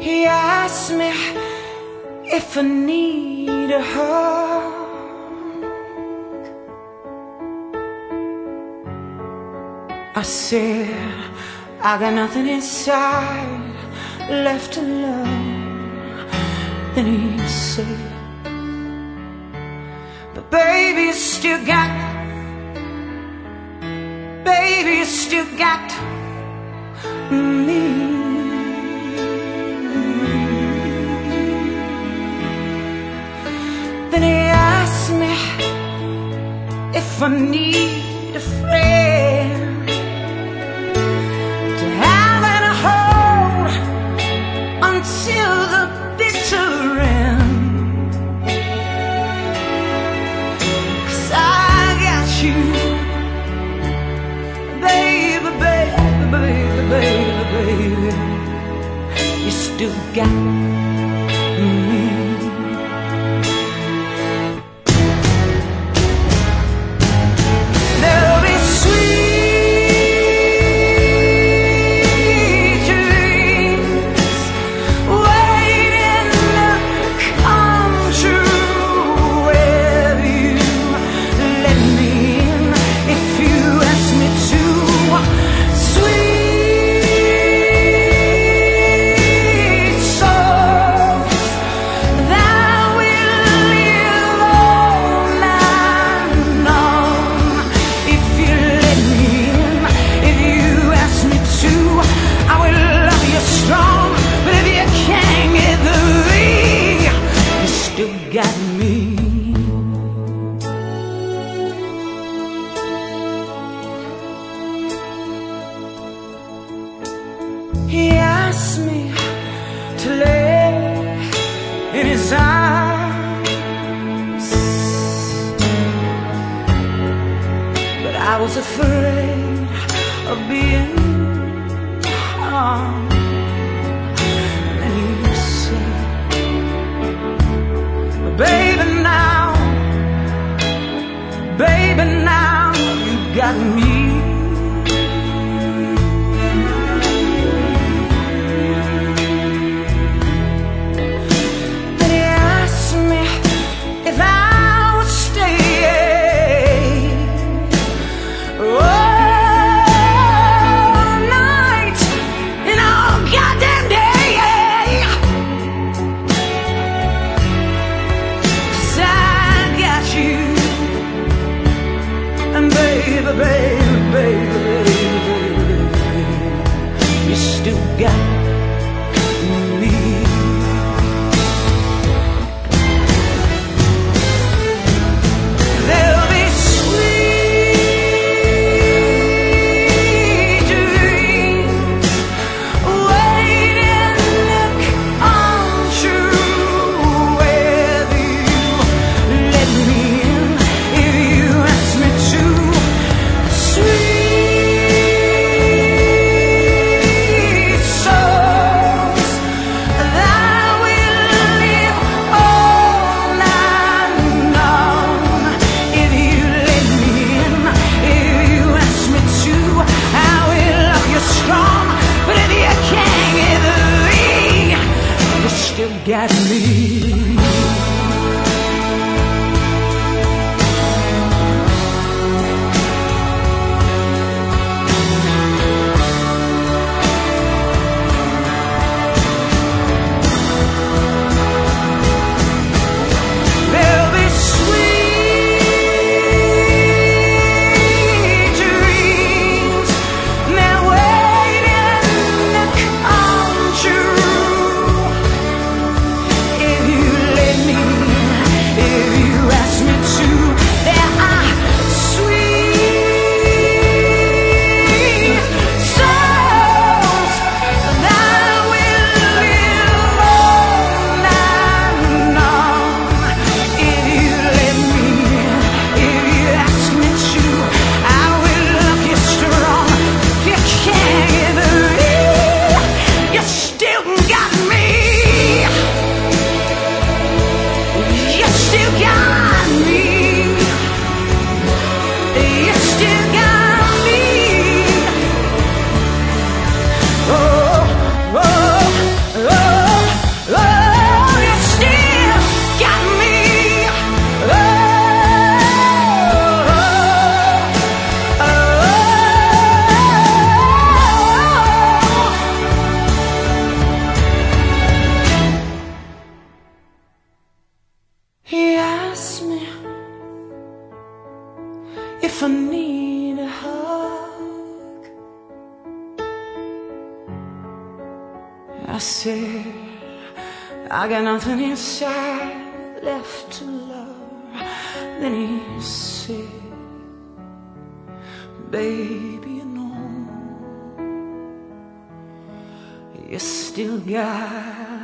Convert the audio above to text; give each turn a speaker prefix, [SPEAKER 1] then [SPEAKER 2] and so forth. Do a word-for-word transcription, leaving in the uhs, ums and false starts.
[SPEAKER 1] He asked me if I need a hug. I said, I got nothing inside left to love. Then he said, but baby, you still got, baby, you still got me. Then he asked me if I need a friend to have and hold until the bitter end. 'Cause I got you, baby, baby, baby, baby, baby. You still got me. Got me. He asked me to lay in his arms, but I was afraid of being harmed. And he said, baby, now, baby, now you got me. Then he asked me if I would stay all night and all goddamn day. And baby, baby, baby, baby, you still got me. There'll be sweet dreams waiting to come true with you. Let me in if you ask me to. Sweet souls that will live all night long. If you let me in, if you ask me to, I will love you strong. But if you can't get me, you still got me. I said, I got nothing inside left to love. Then he said, baby, you know, you still got